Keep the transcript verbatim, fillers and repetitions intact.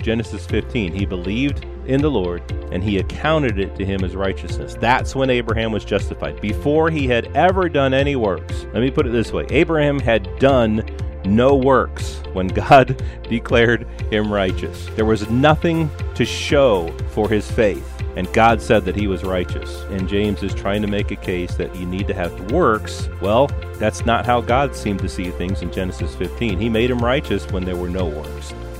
Genesis fifteen. He believed in the Lord, and he accounted it to him as righteousness. That's when Abraham was justified, before he had ever done any works. Let me put it this way. Abraham had done no works when God declared him righteous. There was nothing to show for his faith, and God said that he was righteous. And James is trying to make a case that you need to have works. Well, that's not how God seemed to see things in Genesis fifteen. He made him righteous when there were no works.